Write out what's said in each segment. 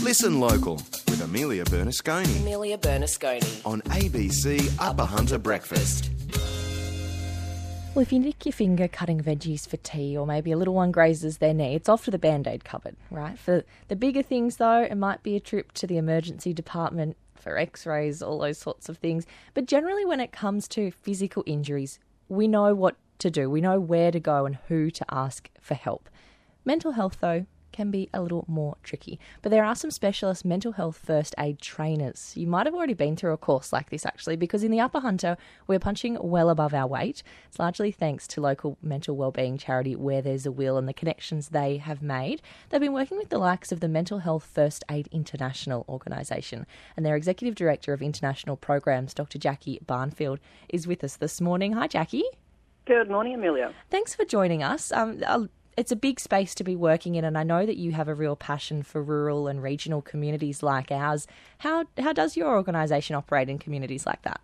Listen local with Amelia Bernasconi Amelia Bernasconi. on ABC Upper Hunter Breakfast. Well, if you nick your finger cutting veggies for tea, or maybe a little one grazes their knee, it's off to the Band-Aid cupboard, right? For the bigger things, though, it might be a trip to the emergency department for x-rays, all those sorts of things. But generally, when it comes to physical injuries, we know what to do. We know where to go and who to ask for help. Mental health, though, can be a little more tricky. But there are some specialist mental health first aid trainers. You might have already been through a course like this, actually, because in the Upper Hunter, we're punching well above our weight. It's largely thanks to local mental wellbeing charity Where There's a Will and the connections they have made. They've been working with the likes of the Mental Health First Aid International organisation, and their Executive Director of International Programs, Dr. Jackie Barnfield, is with us this morning. Hi, Jackie. Good morning, Amelia. Thanks for joining us. It's a big space to be working in, and I know that you have a real passion for rural and regional communities like ours. How does your organisation operate in communities like that?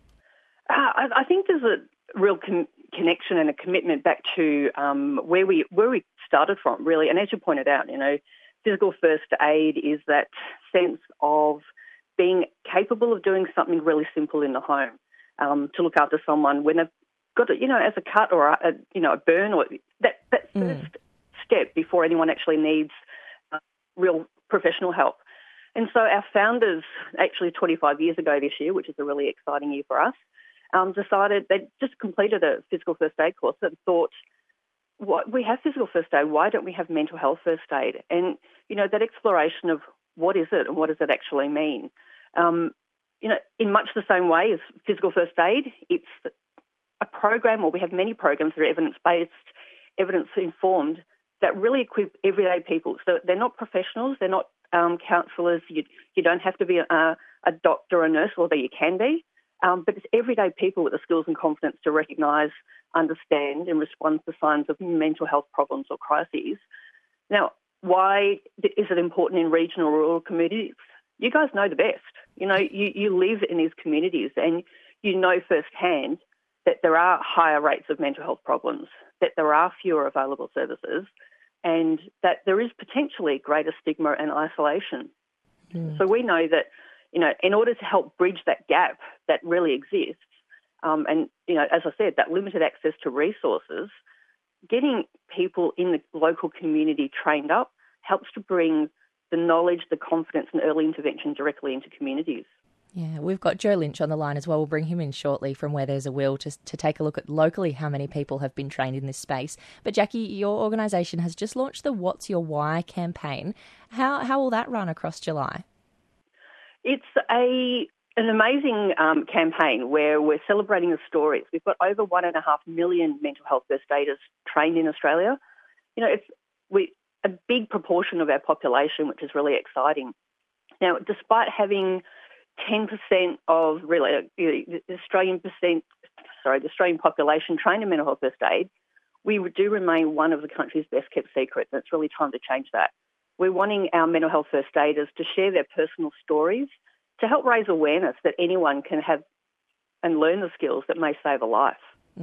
I think there's a real connection and a commitment back to where we started from, really. And as you pointed out, physical first aid is that sense of being capable of doing something really simple in the home, to look after someone when they've got it, as a cut or a burn, or that first step before anyone actually needs real professional help. And so our founders, actually 25 years ago this year, which is a really exciting year for us, decided they just completed a physical first aid course and thought, we have physical first aid, why don't we have mental health first aid? And, that exploration of what is it and what does it actually mean? In much the same way as physical first aid, it's a program, or we have many programs that are evidence-based, evidence-informed, that really equip everyday people. So they're not professionals, they're not counsellors. You don't have to be a doctor or a nurse, although you can be. But it's everyday people with the skills and confidence to recognise, understand and respond to signs of mental health problems or crises. Now, why is it important in regional rural communities? You guys know the best. You live in these communities and you know firsthand that there are higher rates of mental health problems, that there are fewer available services, and that there is potentially greater stigma and isolation. So we know that, in order to help bridge that gap that really exists, and, as I said, that limited access to resources, getting people in the local community trained up helps to bring the knowledge, the confidence and early intervention directly into communities. Yeah, we've got Joe Lynch on the line as well. We'll bring him in shortly from Where There's a Will to take a look at locally how many people have been trained in this space. But Jackie, your organisation has just launched the What's Your Why campaign. How will that run across July? It's an amazing campaign where we're celebrating the stories. We've got over 1.5 million mental health first aiders trained in Australia. It's a big proportion of our population, which is really exciting. Now, despite having 10% of the Australian population trained in mental health first aid, we do remain one of the country's best kept secrets, and it's really time to change that. We're wanting our mental health first aiders to share their personal stories to help raise awareness that anyone can have and learn the skills that may save a life.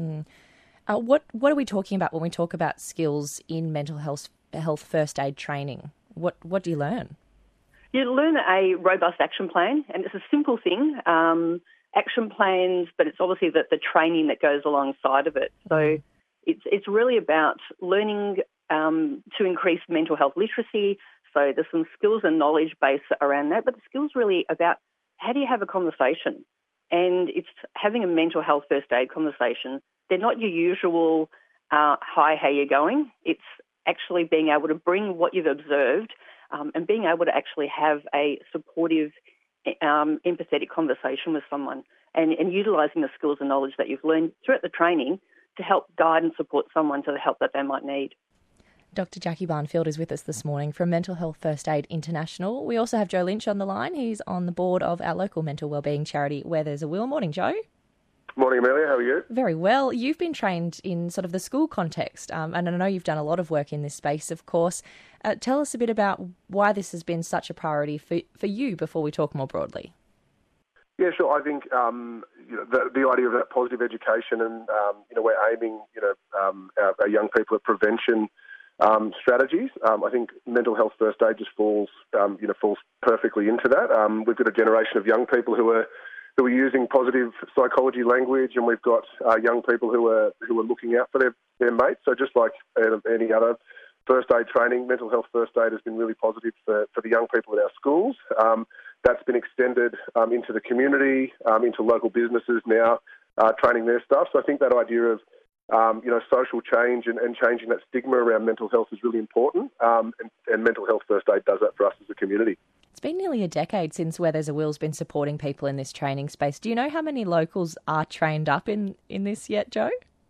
What are we talking about when we talk about skills in mental health first aid training? What do you learn? You learn a robust action plan, and it's a simple thing, action plans, but it's obviously the training that goes alongside of it. So it's really about learning to increase mental health literacy. So there's some skills and knowledge base around that, but the skills really about how do you have a conversation? And it's having a mental health first aid conversation. They're not your usual, hi, how you going? It's actually being able to bring what you've observed and being able to actually have a supportive, empathetic conversation with someone and utilising the skills and knowledge that you've learned throughout the training to help guide and support someone to the help that they might need. Dr. Jackie Barnfield is with us this morning from Mental Health First Aid International. We also have Joe Lynch on the line. He's on the board of our local mental wellbeing charity Where There's a Will. Morning, Joe. Morning, Amelia. How are you? Very well. You've been trained in sort of the school context, and I know you've done a lot of work in this space, of course. Tell us a bit about why this has been such a priority for you before we talk more broadly. Yeah, sure. I think the idea of that positive education, and we're aiming our young people at prevention strategies. I think mental health first aid just falls perfectly into that. We've got a generation of young people who are using positive psychology language, and we've got young people who are looking out for their mates. So just like any other first aid training, mental health first aid has been really positive for the young people in our schools. That's been extended into the community, into local businesses now, training their staff. So I think that idea of social change and changing that stigma around mental health is really important, and mental health first aid does that for us as a community. It's been nearly a decade since Where There's a Will's been supporting people in this training space. Do you know how many locals are trained up in this yet, Joe?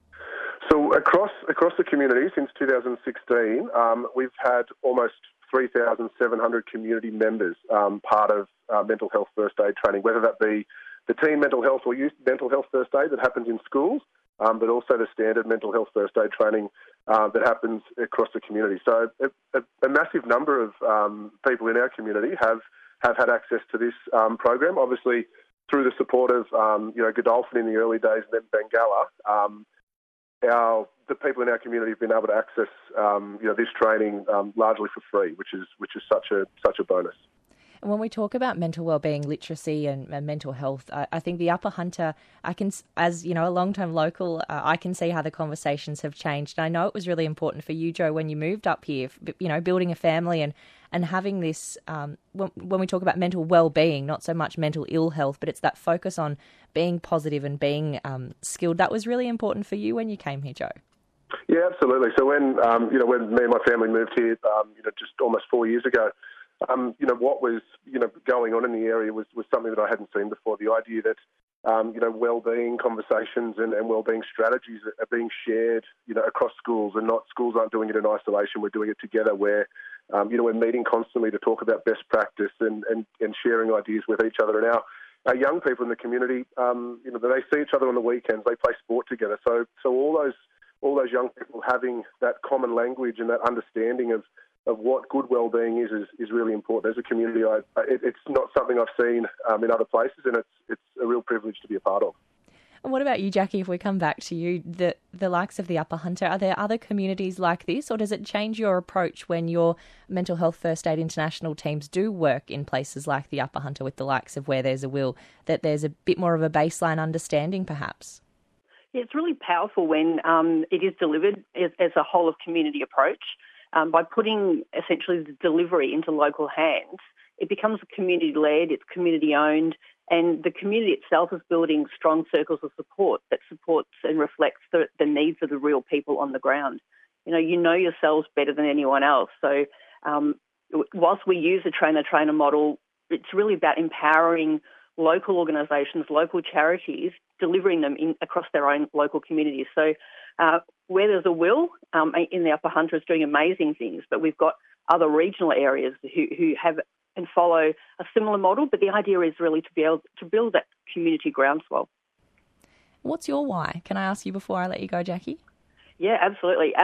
So across the community since 2016, we've had almost 3,700 community members part of mental health first aid training, whether that be the teen mental health or youth mental health first aid that happens in schools, but also the standard mental health first aid training that happens across the community. So a massive number of people in our community have had access to this program. Obviously, through the support of Godolphin in the early days, and then Bengalla, the people in our community have been able to access this training largely for free, which is such a bonus. And when we talk about mental wellbeing, literacy and mental health, I think the Upper Hunter, as a long-term local, I can see how the conversations have changed. And I know it was really important for you, Joe, when you moved up here, building a family and having this, when we talk about mental well-being, not so much mental ill health, but it's that focus on being positive and being skilled. That was really important for you when you came here, Joe. Yeah, absolutely. So when me and my family moved here, just almost 4 years ago, what was going on in the area was something that I hadn't seen before. The idea that well-being conversations and well-being strategies are being shared across schools, and schools aren't doing it in isolation. We're doing it together. Where we're meeting constantly to talk about best practice and sharing ideas with each other. And our young people in the community, they see each other on the weekends. They play sport together. So all those young people having that common language and that understanding of what good well-being is really important. As a community, it's not something I've seen in other places, and it's a real privilege to be a part of. And what about you, Jackie, if we come back to you, the likes of the Upper Hunter, are there other communities like this, or does it change your approach when your Mental Health First Aid International teams do work in places like the Upper Hunter with the likes of Where There's a Will, that there's a bit more of a baseline understanding perhaps? Yeah, it's really powerful when it is delivered as a whole of community approach. By putting essentially the delivery into local hands, it becomes community-led, it's community-owned, and the community itself is building strong circles of support that supports and reflects the needs of the real people on the ground. You know yourselves better than anyone else. So whilst we use the trainer-trainer model, it's really about empowering local organisations, local charities, delivering them across their own local communities. So Where There's a Will in the Upper Hunter is doing amazing things, but we've got other regional areas who have and follow a similar model, but the idea is really to be able to build that community groundswell. What's your why? Can I ask you before I let you go, Jackie? Yeah, absolutely.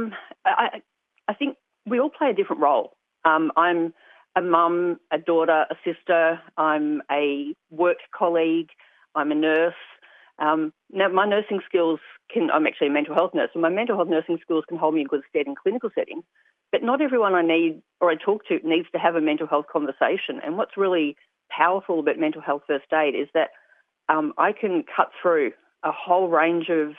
I think we all play a different role. I'm a mum, a daughter, a sister. I'm a work colleague. I'm a nurse. Now, my nursing skills I'm actually a mental health nurse, and my mental health nursing skills can hold me in good stead in clinical settings. But not everyone I need or I talk to needs to have a mental health conversation. And what's really powerful about mental health first aid is that I can cut through a whole range of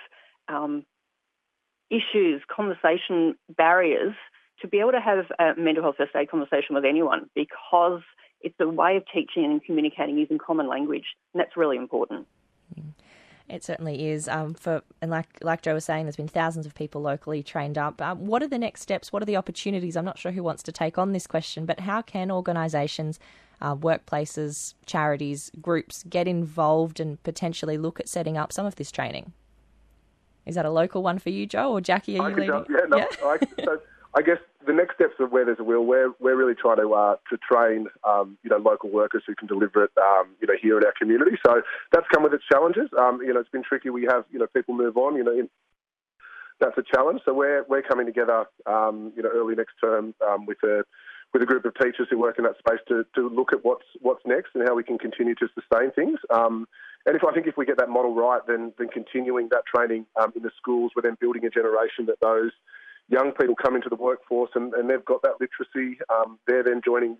issues, conversation barriers to be able to have a mental health first aid conversation with anyone, because it's a way of teaching and communicating using common language, and that's really important. It certainly is. And like Joe was saying, there's been thousands of people locally trained up. What are the next steps? What are the opportunities? I'm not sure who wants to take on this question, but how can organisations, workplaces, charities, groups get involved and potentially look at setting up some of this training? Is that a local one for you, Joe, or Jackie? Are you leading? I guess the next steps of Where There's a Will, we're really trying to train local workers who can deliver it here in our community. So that's come with its challenges. It's been tricky. We have people move on. That's a challenge. So we're coming together early next term with a group of teachers who work in that space to look at what's next and how we can continue to sustain things. And if we get that model right, then continuing that training in the schools, we're then building a generation that those young people come into the workforce and they've got that literacy. They're then joining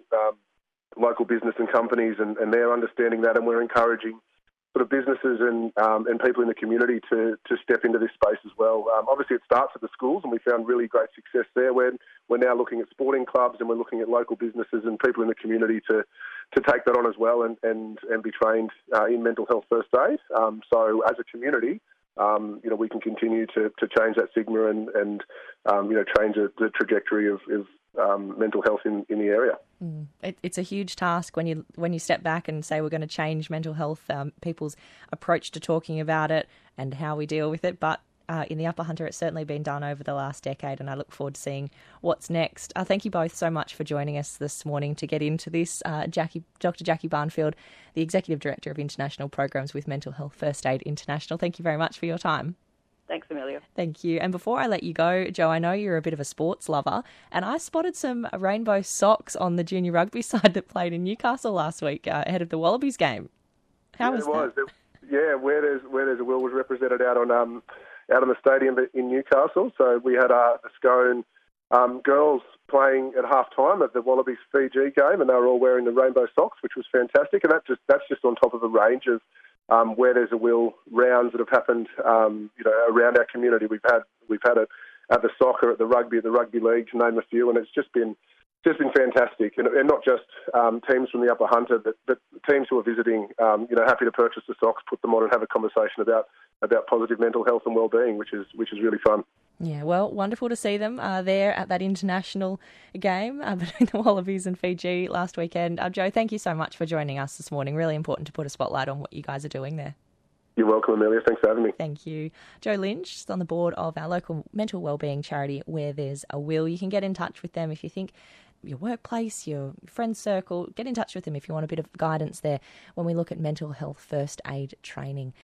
local business and companies, and they're understanding that, and we're encouraging sort of businesses and people in the community to step into this space as well. Obviously, it starts at the schools, and we found really great success there. We're now looking at sporting clubs, and we're looking at local businesses and people in the community to take that on as well and be trained in mental health first aid. So as a community, we can continue to change that stigma and change the trajectory of mental health in the area. It's a huge task when you step back and say we're going to change mental health, people's approach to talking about it and how we deal with it. But in the Upper Hunter, it's certainly been done over the last decade, and I look forward to seeing what's next. Thank you both so much for joining us this morning to get into this. Dr. Jackie Barnfield, the Executive Director of International Programs with Mental Health First Aid International. Thank you very much for your time. Thanks, Amelia. Thank you. And before I let you go, Jo, I know you're a bit of a sports lover, and I spotted some rainbow socks on the junior rugby side that played in Newcastle last week ahead of the Wallabies game. How was that? Where there's a will was represented out on the stadium in Newcastle. So we had the Scone girls playing at half-time of the Wallabies Fiji game, and they were all wearing the rainbow socks, which was fantastic. And that's just on top of a range of where there's a will rounds that have happened, around our community. We've had it at the soccer, at the rugby league, to name a few, and it's just been fantastic. And not just teams from the Upper Hunter, but teams who are visiting, happy to purchase the socks, put them on, and have a conversation about positive mental health and well-being, which is really fun. Yeah, well, wonderful to see them there at that international game between the Wallabies and Fiji last weekend. Jo, thank you so much for joining us this morning. Really important to put a spotlight on what you guys are doing there. You're welcome, Amelia. Thanks for having me. Thank you. Jo Lynch is on the board of our local mental wellbeing charity, Where There's a Will. You can get in touch with them if you think your workplace, your friend's circle, get in touch with them if you want a bit of guidance there when we look at mental health first aid training.